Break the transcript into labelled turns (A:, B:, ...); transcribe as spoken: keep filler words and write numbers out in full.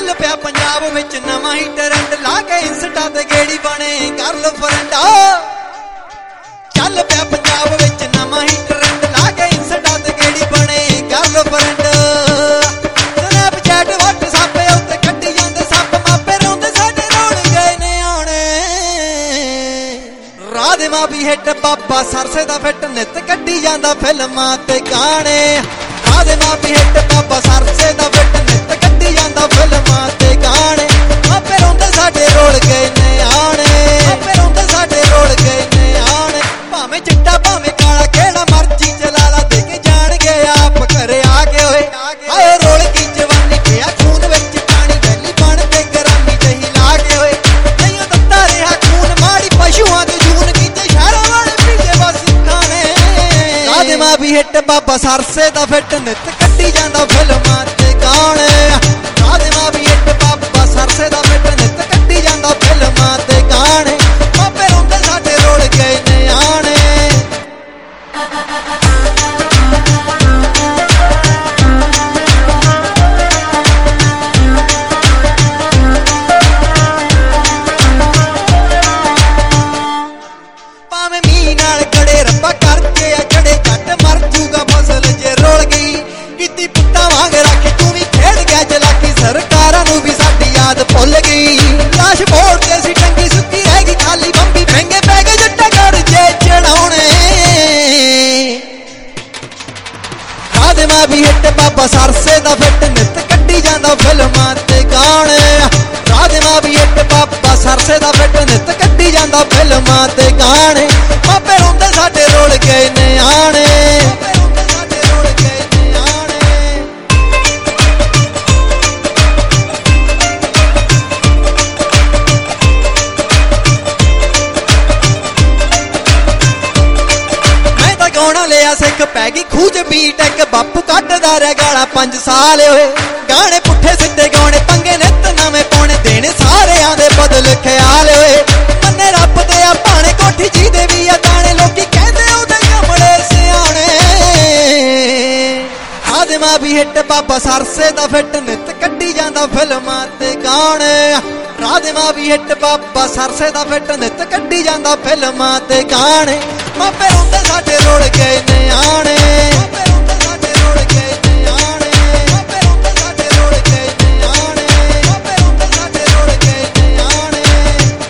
A: ਚੱਲ ਪਿਆ ਪੰਜਾਬ ਵਿੱਚ ਨਵਾਂ ਹੀ ਟਰੈਂਡ ਲਾ ਕੇ ਇੰਸਟਾ ਤੇ ਗੇੜੀ ਬਣੇ ਗਰਲਫ੍ਰੈਂਡ। ਚੱਲ ਪਿਆ ਪੰਜਾਬ ਵਿੱਚ ਨਵਾਂ ਹੀ ਟਰੈਂਡ ਲਾ ਕੇ ਇੰਸਟਾ ਤੇ ਗੇੜੀ ਬਣੇ ਗਰਲਫ੍ਰੈਂਡ। ਸਨੈਪਚੈਟ ਵਟਸਐਪ ਉੱਤੇ ਕੱਢੀ ਜਾਂਦੇ ਸੱਪ ਮਾਪੇ ਰੋਂਦੇ ਸਾਡੇ ਰੋਲ ਗਏ ਨੇ ਆਉਣੇ। ਰਾਹ ਦੇ ਮਾਂ ਵੀ ਹਿੱਟ ਬਾਬਾ ਸਰਸੇ ਦਾ ਫਿੱਟ ਨਿੱਤ ਕੱਢੀ ਜਾਂਦਾ ਫਿਲਮਾਂ ਤੇ ਗਾਣੇ। ਰਾਹ ਦੇ ਮਾਂ ਵੀ ਹਿੱਟ ਬਾਬਾ ਸਰਸੇ ਦਾ ਫਿੱਟ ਨਿੱਤ ਕੱਢੀ ਜਾਂਦਾ ਫਿਲਮਾਂ ਤੇ ਗਾਣੇ। ਮਾਪੇ ਰੋਂਦੇ ਸਾਡੇ ਰੋਲ ਗਏ ਨੇ ਆਉਣੇ। ਮਾਪੇ ਰੋਂਦੇ ਸਾਡੇ ਰੋਲ ਗਏ ਨੇ ਆਉਣੇ। ਭਾਵੇਂ ਚਿੱਟਾ ਭਾਵੇਂ ਕਾਲਾ ਕਿਹੜਾ ਮਰਜੀ ਚਲਾ ਲਾ ਦੇ ਕੇ ਜਾਣਗੇ ਆਪ ਘਰੇ ਆ ਕੇ ਓਏ। ਆਏ ਰੋਲ ਕੀ ਜਵਾਨੀ ਪਿਆ ਖੂਨ ਵਿੱਚ ਪਾਣੀ ਵੈਲੀ ਬਣ ਕੇ ਗਰਾਮੀ ਜਹੀ ਲਾ ਕੇ ਓਏ। ਨਹੀਂ ਦਿੱਤਾ ਰਿਹਾ ਖੂਨ ਮਾੜੀ ਪਸ਼ੂਆਂ ਤੇ ਜੂਨ ਕੀਤੇ ਸ਼ਹਿਰਾਂ ਵਾਲੇ ਪੀਜੇ ਬਸ ਖਾਣੇ। ਰਾਹ ਦੇ ਮਾਂ ਵੀ ਹਿੱਟ ਬਾਬਾ ਸਰਸੇ ਦਾ ਫਿੱਟ ਨਿੱਤ ਕੱਢੀ ਜਾਂਦਾ ਫਿਲਮਾਂ ਤੇ ਗਾਣੇ। ਰਾਹ ਦੇ ਮਾਂ ਵੀ ਹਿੱਟ ਬਾਬਾ ਸਰਸੇ ਦਾ ਫਿੱਟ ਨਿੱਤ ਕੱਢੀ ਜਾਂਦਾ ਫਿਲਮਾਂ ਤੇ ਗਾਣੇ। ਮਾਪੇ ਰੋਂਦੇ ਸਾਡੇ ਰੋਲ ਗਏ ਨੇ ਆਣੇ। ਭਾਵੇਂ ਮੀਂਹ ਨਾਲ ਗੜੇ ਰੱਬਾ ਕਰਕੇ ਆ ਜੜੇ ਜੱਟ ਮਰ ਜੂਗਾ ਫਸਲ ਜੇ ਰੋਲ ਗਈ। ਕੀਤੀ ਪੁੱਤਾਂ ਵਾਂਗ ਰੱਖ ਤੂੰ ਵੀ ਖੇਡ ਗਿਆ ਚਲਾਕੀ ਸਰਕਾਰਾਂ ਨੂੰ ਵੀ ਸਾਡੀ ਯਾਦ ਭੁੱਲ ਗਈ। ਲਾਸ਼ ਮੋੜ ਤੇ ਸੀ ਟੰਗੀ ਸੁੱਕੀ ਰਹਿ ਗਈ ਖਾਲੀ ਬੰਬੀ ਮਹਿੰਗੇ ਪੈ ਗਏ ਜੱਟਾਂ ਘਰ ਜੇ ਚੜਾਉਣੇ। ਰਾਹ ਦੇ ਮਾਂ ਵੀ ਹਿੱਟ ਬਾਬਾ ਸਰਸੇ ਦਾ ਫਿੱਟ ਨਿੱਤ ਕੱਢੀ ਜਾਂਦਾ ਫਿਲਮਾਂ ਤੇ ਗਾਣੇ। ਰਾਹ ਦੇ ਮਾਂ ਵੀ ਹਿੱਟ ਬਾਬਾ ਸਰਸੇ ਦਾ ਫਿੱਟ ਨਿੱਤ ਕੱਢੀ ਜਾਂਦਾ ਫਿਲਮਾਂ ਤੇ ਗਾਣੇ। ਮਾਪੇ ਰੋਂਦੇ ਸਾਡੇ ਰੋਲ ਗਏ ਨੇ ਆਣੇ। ਮਾਪੇ ਰੋਂਦੇ ਸਾਡੇ ਰੋਲ ਗਏ ਨੇ ਆਣੇ। ਮੈਂ ਤਾਂ ਗਾਉਣਾ ਲਿਆ ਸਿੱਖ ਪੈ ਗਈ ਖੂਜ ਬੀਟੈਕ ਬਾਪੂ ਕੱਢਦਾ ਰਹਿ ਗਾਲਾਂ ਪੰਜ ਸਾਲ ਹੋਏ। ਗਾਣੇ ਪੁੱਠੇ ਸਿੱਧੇ ਗਾਉਣੇ ਪੰਗੇ ਨਿੱਤ ਨਵੇਂ ਪਾਉਣੇ ਦੇਣੇ ਸਾਰਿਆਂ ਦੇ ਬਦਲ ਖਿਆਲ ਹੋਏ। ਮੰਨੇ ਰੱਬ ਦੇ ਆ ਭਾਣੇ ਕੋਠੀ ਜੀ ਦੇ ਵੀ ਆ ਦਾਣੇ ਲੋਕੀ ਕਹਿੰਦੇ ਉਹਦੇ ਕਮਲੇ ਸਿਆਣੇ। ਰਾਹ ਦੇ ਮਾਂ ਵੀ ਹਿੱਟ ਬਾਬਾ ਸਰਸੇ ਦਾ ਫਿੱਟ ਨਿੱਤ ਕੱਢੀ ਜਾਂਦਾ ਫਿਲਮਾਂ ਤੇ ਗਾਣੇ। ਰਾਹ ਦੇ ਮਾਂ ਵੀ ਹਿੱਟ ਬਾਬਾ ਸਰਸੇ ਦਾ ਫਿੱਟ ਨਿੱਤ ਕੱਢੀ ਜਾਂਦਾ ਫਿਲਮਾਂ ਤੇ ਗਾਣੇ। ਮਾਪੇ ਰੋਂਦੇ ਸਾਡੇ ਰੋਲ ਗਏ ਨੇ ਆਣੇ।